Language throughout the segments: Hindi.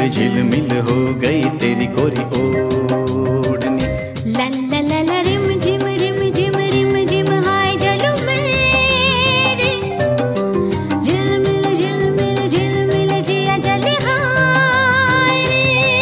झिलमिल हो गई तेरी गोरी ओढ़नी। ला ला ला ला रिम झिम हाय जलू मेरे, झिलमिल जिया जले हाय रे।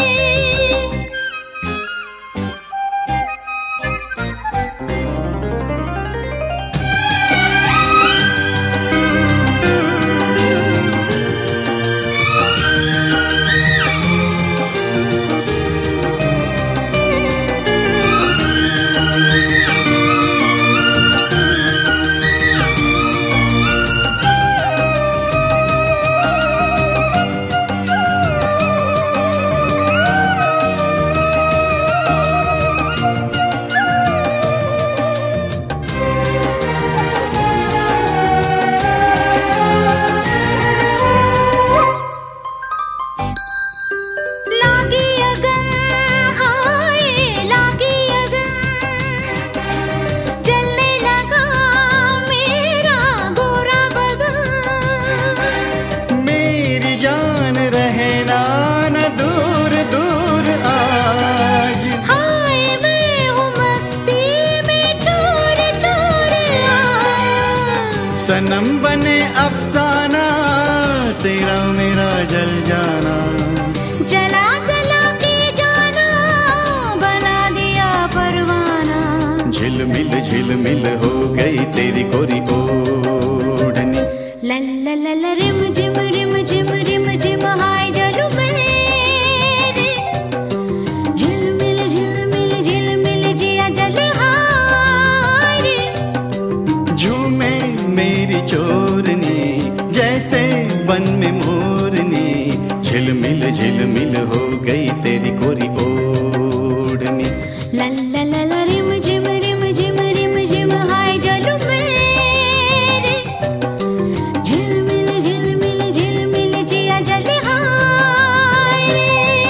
सनम बने अफसाना तेरा मेरा जल जाना, जला जला के जाना बना दिया परवाना। झिलमिल हो गई तेरी गोरी ओढ़नी। ला ला ला ला रिम झिम हाय जलू मेरे, झिलमिल जिया जले हाय रे। झूमे मेरी चोरनी जैसे वन में मोरनी, झिलमिल हो गई तेरी गोरी ओढ़नी। ला ला ला ला रिम झिम हाय जलू मेरे, झिलमिल जिया जले हाय रे।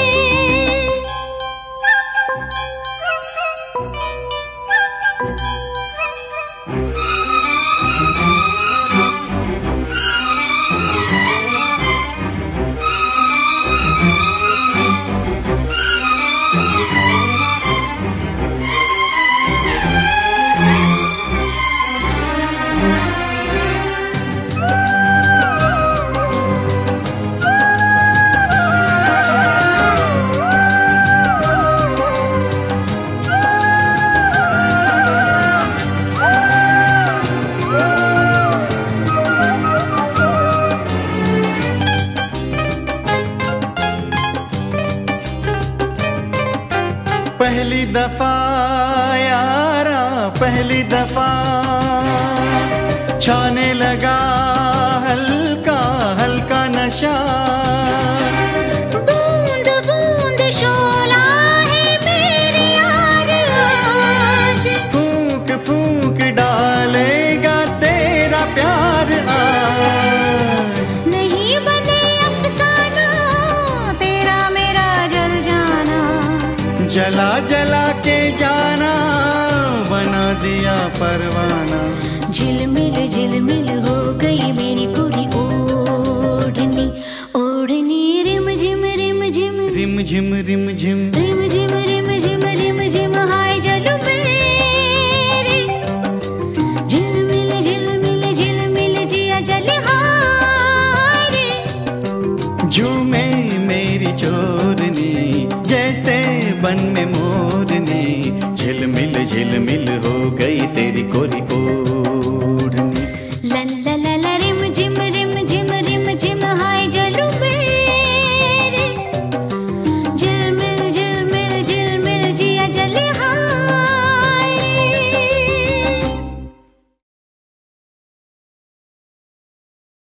पहली दफा यारा पहली दफा छाने लगा हल्का हल्का नशा। बूंद बूंद शोला है मेरे यार आज, फूंक फूंक डालेगा तेरा प्यार आज। नहीं बने अफसाना तेरा मेरा जल जाना, जला जला के जाना बना दिया परवाना। झिलमिल हो गई मेरी गोरी ओढ़नी, ओढ़नी रिम झिम रिम झिम